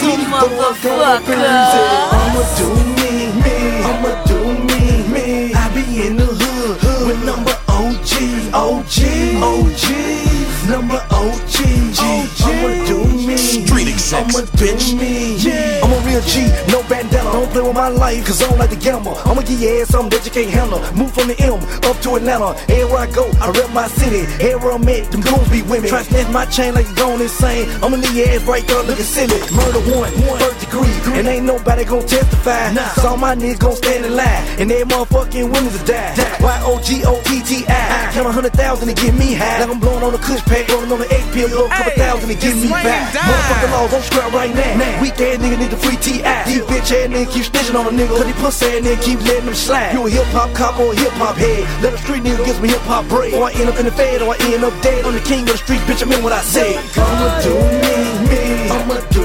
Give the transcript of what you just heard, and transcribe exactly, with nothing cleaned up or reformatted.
motherfucker. I'ma do me, me. I'ma do me, me. I be in the hood, hood with number O G, O G, O G, number O G. I'ma do me, I'ma do me. Yeah. I'm a real G, no bandana. Don't play with my life, cause I don't like to gamble. I'ma give your ass something that you can't handle. Move from the M up to Atlanta. Everywhere I go, I rep my city. Everywhere I'm at, them goons be with me. Try to snatch my chain like you gone insane. I'ma leave your ass right there looking silly. Murder one, first degree, and ain't nobody gon' testify. Cause all my niggas gon' stand in line, and they motherfucking willing to die. Y O G O T T I. Count a hundred thousand to get me high. Like I'm blowing on a kush pack, rolling on the eight pill, go a couple thousand to get me back. Motherfucking laws, I'm scrap right now. Weak ass nigga need the free T I. These bitch ass niggas keep snitching on a nigga, cause these pussy ass niggas keep letting them slide. You a hip hop cop or a hip hop head? Let a street nigga get me hip hop bread. Or I end up in the fed, or I end up dead. I'm the king of the streets, bitch, I mean what I say. I'ma do me, me. I'ma do